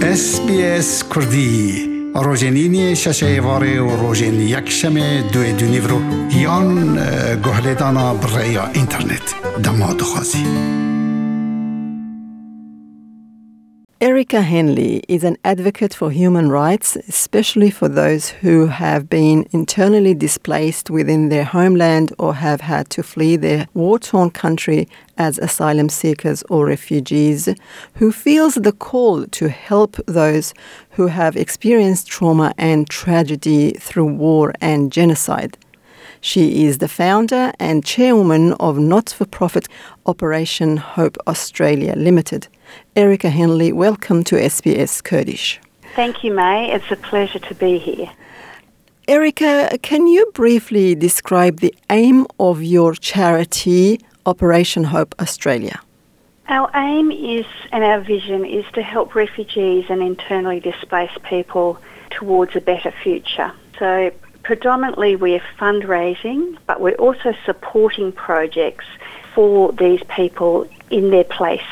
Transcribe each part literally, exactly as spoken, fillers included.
اس بی اس کردی روزنینی ششه واره و روزن یک شمه دوی دونیورو یان گهلدانا برای اینترنت دماد خوازی. Erica Henley is an advocate for human rights, especially for those who have been internally displaced within their homeland or have had to flee their war-torn country as asylum seekers or refugees, who feels the call to help those who have experienced trauma and tragedy through war and genocide. She is the founder and chairwoman of not-for-profit Operation Hope Australia Limited. Erica Henley, welcome to S B S Kurdish. Thank you, May. It's a pleasure to be here. Erica, can you briefly describe the aim of your charity, Operation Hope Australia? Our aim is, and our vision is to help refugees and internally displaced people towards a better future. So predominantly we're fundraising, but we're also supporting projects for these people in their place.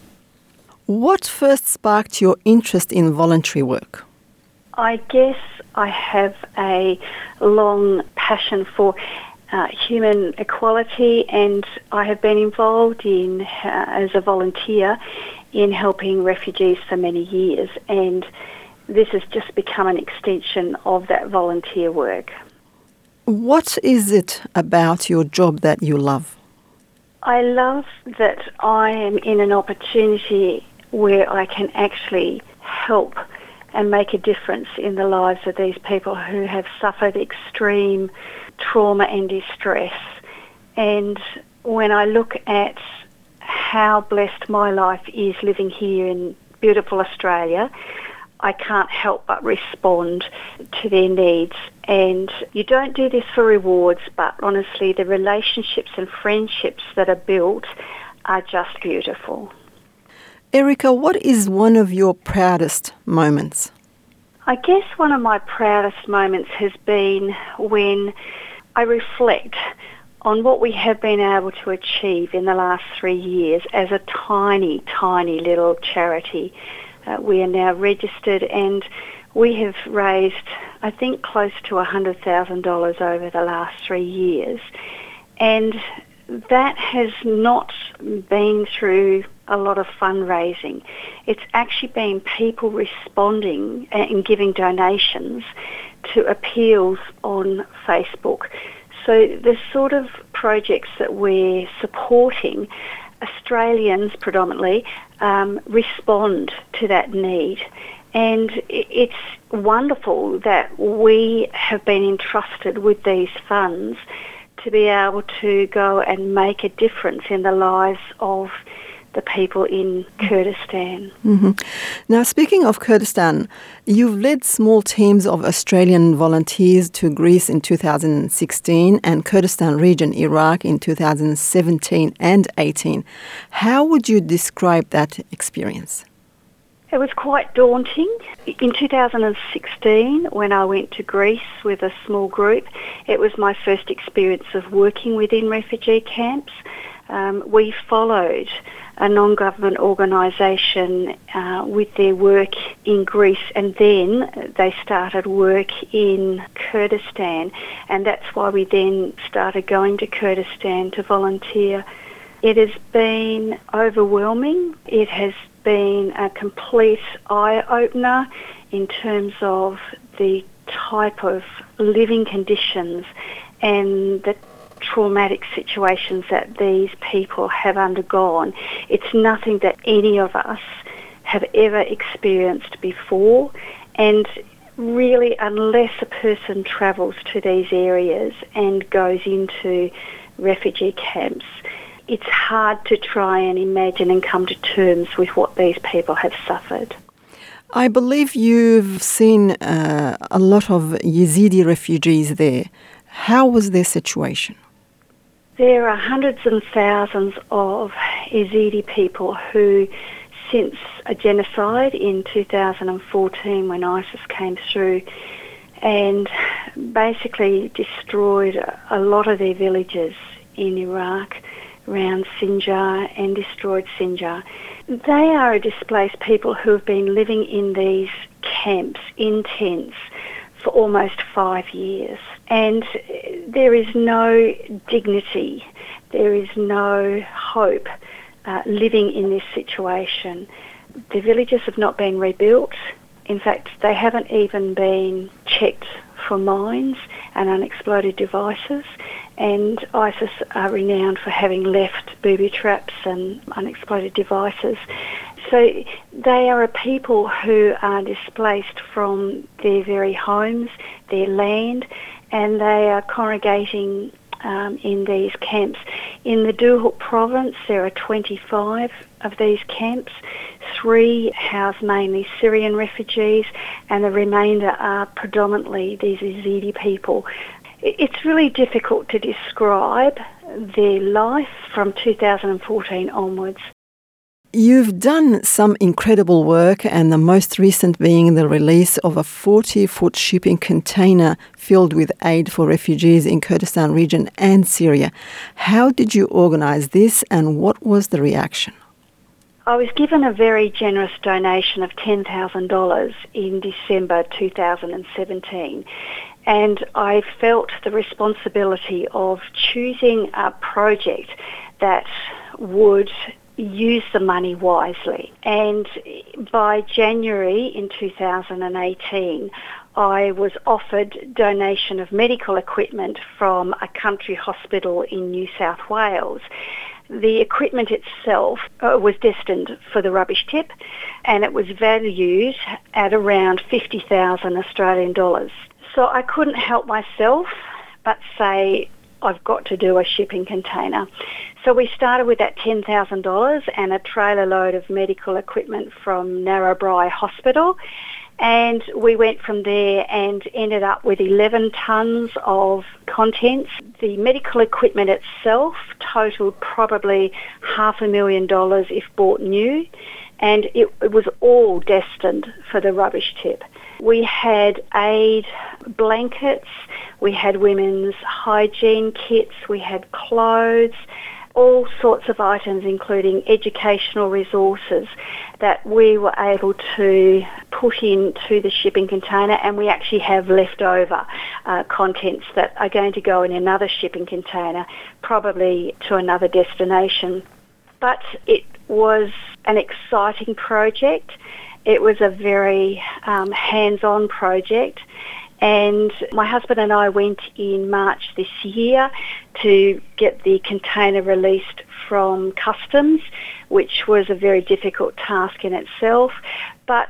What first sparked your interest in voluntary work? I guess I have a long passion for uh, human equality, and I have been involved in, uh, as a volunteer, in helping refugees for many years, and this has just become an extension of that volunteer work. What is it about your job that you love? I love that I am in an opportunity where I can actually help and make a difference in the lives of these people who have suffered extreme trauma and distress. And when I look at how blessed my life is living here in beautiful Australia, I can't help but respond to their needs. And you don't do this for rewards, but honestly, the relationships and friendships that are built are just beautiful. Erica, what is one of your proudest moments? I guess one of my proudest moments has been when I reflect on what we have been able to achieve in the last three years as a tiny, tiny little charity. Uh, we are now registered and we have raised, I think, close to one hundred thousand dollars over the last three years. And that has not been through a lot of fundraising. It's actually been people responding and giving donations to appeals on Facebook. So the sort of projects that we're supporting, Australians predominantly um, respond to that need. And it's wonderful that we have been entrusted with these funds to be able to go and make a difference in the lives of the people in Kurdistan. Mm-hmm. Now, speaking of Kurdistan, you've led small teams of Australian volunteers to Greece in two thousand sixteen and Kurdistan region, Iraq, in two thousand seventeen and eighteen. How would you describe that experience? It was quite daunting. In two thousand sixteen, when I went to Greece with a small group, it was my first experience of working within refugee camps. Um, we followed a non-government organisation uh, with their work in Greece, and then they started work in Kurdistan, and that's why we then started going to Kurdistan to volunteer. It has been overwhelming. It has been a complete eye-opener in terms of the type of living conditions and the traumatic situations that these people have undergone. It's nothing that any of us have ever experienced before, and really, unless a person travels to these areas and goes into refugee camps, it's hard to try and imagine and come to terms with what these people have suffered. I believe you've seen uh, a lot of Yazidi refugees there. How was their situation? There are hundreds and thousands of Yazidi people who, since a genocide in two thousand fourteen when ISIS came through and basically destroyed a lot of their villages in Iraq, around Sinjar and destroyed Sinjar. They are displaced people who have been living in these camps, in tents, for almost five years. And there is no dignity, there is no hope uh, living in this situation. The villages have not been rebuilt. In fact, they haven't even been checked for mines and unexploded devices, and ISIS are renowned for having left booby traps and unexploded devices. So they are a people who are displaced from their very homes, their land, and they are congregating um, in these camps. In the Duhok province, there are twenty-five of these camps. Three house mainly Syrian refugees, and the remainder are predominantly these Yazidi people. It's really difficult to describe their life from two thousand fourteen onwards. You've done some incredible work, and the most recent being the release of a forty-foot shipping container filled with aid for refugees in Kurdistan region and Syria. How did you organise this, and what was the reaction? I was given a very generous donation of ten thousand dollars in December two thousand seventeen, and I felt the responsibility of choosing a project that would use the money wisely. And by January in two thousand eighteen, I was offered donation of medical equipment from a country hospital in New South Wales. The equipment itself uh, was destined for the rubbish tip, and it was valued at around fifty thousand Australian dollars. So I couldn't help myself but say, I've got to do a shipping container. So we started with that ten thousand dollars and a trailer load of medical equipment from Narrabri Hospital, and we went from there and ended up with eleven tonnes of contents. The medical equipment itself totaled probably half a million dollars if bought new, and it, it was all destined for the rubbish tip. We had aid blankets, we had women's hygiene kits, we had clothes, all sorts of items, including educational resources that we were able to put into the shipping container, and we actually have leftover uh, contents that are going to go in another shipping container, probably to another destination. But it was an exciting project. It was a very um, hands-on project, and my husband and I went in March this year to get the container released from customs, which was a very difficult task in itself. But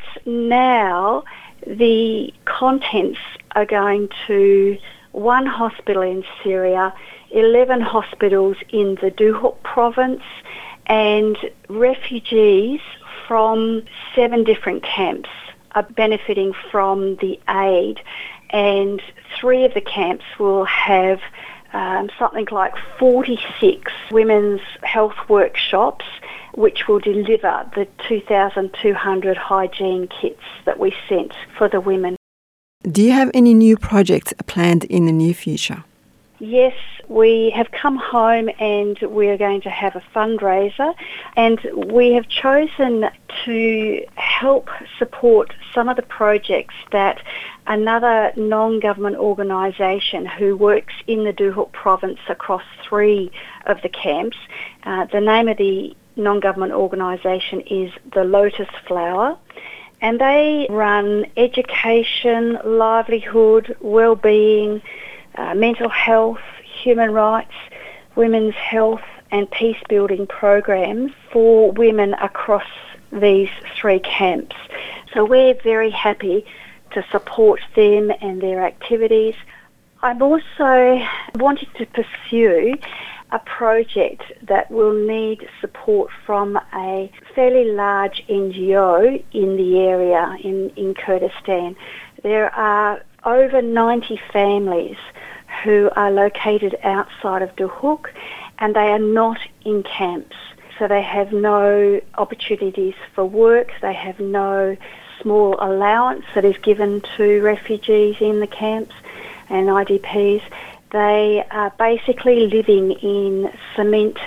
now the contents are going to one hospital in Syria, eleven hospitals in the Duhok province, and refugees from seven different camps are benefiting from the aid, and three of the camps will have um, something like forty-six women's health workshops which will deliver the two thousand two hundred hygiene kits that we sent for the women. Do you have any new projects planned in the near future? Yes, we have come home and we are going to have a fundraiser, and we have chosen to help support some of the projects that another non-government organisation who works in the Duhok province across three of the camps. Uh, the name of the non-government organisation is the Lotus Flower, and they run education, livelihood, well-being, Uh, mental health, human rights, women's health and peace-building programs for women across these three camps. So we're very happy to support them and their activities. I'm also wanting to pursue a project that will need support from a fairly large N G O in the area in, in Kurdistan. There are over ninety families who are located outside of Duhok, and they are not in camps. So they have no opportunities for work, they have no small allowance that is given to refugees in the camps and I D Ps. They are basically living in cement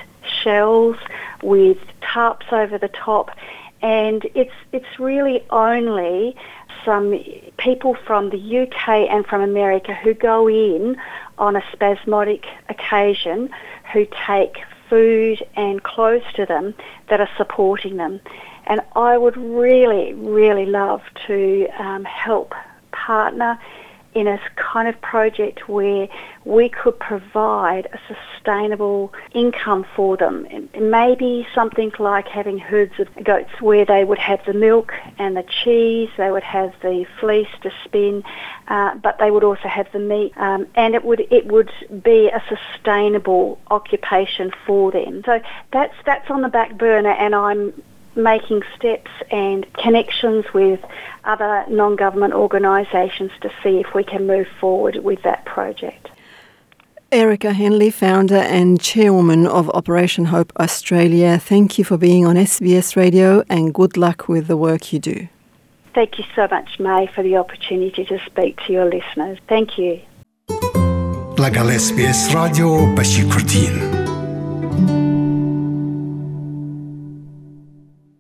shells with tarps over the top, and it's it's really only some people from the U K and from America who go in on a spasmodic occasion, who take food and clothes to them, that are supporting them. And I would really, really love to um, help partner in a kind of project where we could provide a sustainable income for them. Maybe something like having herds of goats where they would have the milk and the cheese, they would have the fleece to spin, uh, but they would also have the meat, um, and it would it would be a sustainable occupation for them. So that's that's on the back burner, and I'm making steps and connections with other non-government organisations to see if we can move forward with that project. Erica Henley, founder and chairwoman of Operation Hope Australia, thank you for being on S B S Radio, and good luck with the work you do. Thank you so much, May, for the opportunity to speak to your listeners. Thank you. لگل اس بی اس رادیو بشی کردین